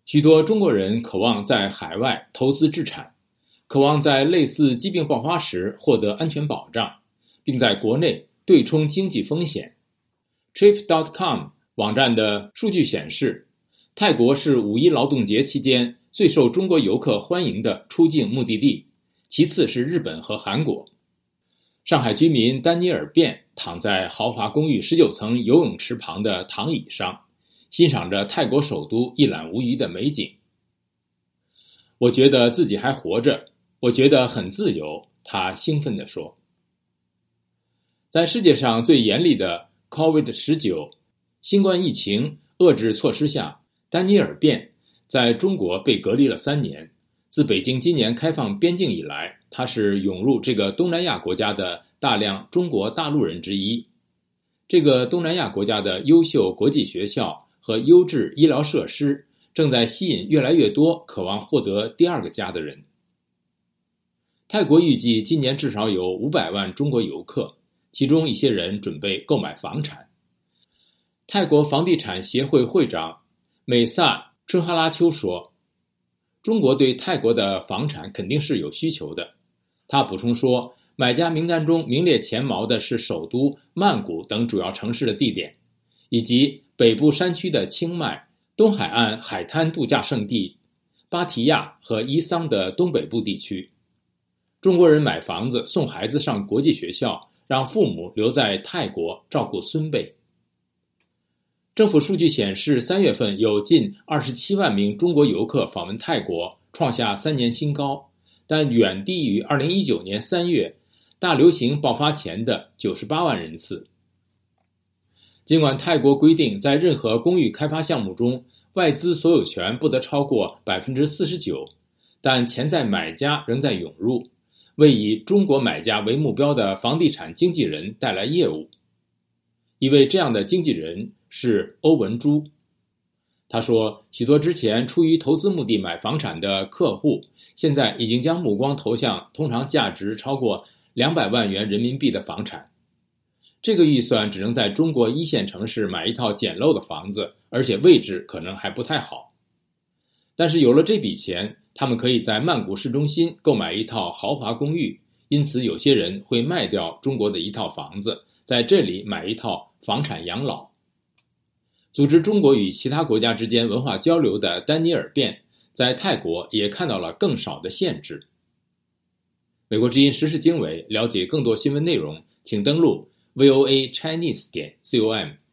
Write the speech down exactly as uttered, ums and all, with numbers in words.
许多中国人渴望在海外投资置产，渴望在类似疾病爆发时获得安全保障，并在国内对冲经济风险。Trip 点 com 网站的数据显示，泰国是五一劳动节期间最受中国游客欢迎的出境目的地，其次是日本和韩国。上海居民丹尼尔·便躺在豪华公寓十九层游泳池旁的躺椅上，欣赏着泰国首都一览无余的美景。我觉得自己还活着，我觉得很自由，他兴奋地说。在世界上最严厉的 COVID 十九 新冠疫情遏制措施下，丹尼尔·便在中国被隔离了三年。自北京今年开放边境以来，他是涌入这个东南亚国家的大量中国大陆人之一。这个东南亚国家的优秀国际学校和优质医疗设施正在吸引越来越多渴望获得第二个家的人。泰国预计今年至少有五百万中国游客，其中一些人准备购买房产。泰国房地产协会会长美萨春哈拉丘说，中国对泰国的房产肯定是有需求的。他补充说，买家名单中名列前茅的是首都曼谷等主要城市的地点，以及北部山区的清迈、东海岸海滩度假胜地芭提雅和伊桑的东北部地区。中国人买房子送孩子上国际学校，让父母留在泰国照顾孙辈。政府数据显示，三月份有近二十七万名中国游客访问泰国，创下三年新高，但远低于二零一九年三月大流行爆发前的九十八万人次。尽管泰国规定在任何公寓开发项目中，外资所有权不得超过 百分之四十九， 但潜在买家仍在涌入，为以中国买家为目标的房地产经纪人带来业务。一位这样的经纪人是欧文珠。他说，许多之前出于投资目的买房产的客户，现在已经将目光投向通常价值超过两百万元人民币的房产。这个预算只能在中国一线城市买一套简陋的房子，而且位置可能还不太好。但是有了这笔钱，他们可以在曼谷市中心购买一套豪华公寓，因此有些人会卖掉中国的一套房子，在这里买一套房产养老。组织中国与其他国家之间文化交流的丹尼尔·便在泰国也看到了更少的限制。美国之音时事经纬，了解更多新闻内容，请登录 V O A Chinese 点 com。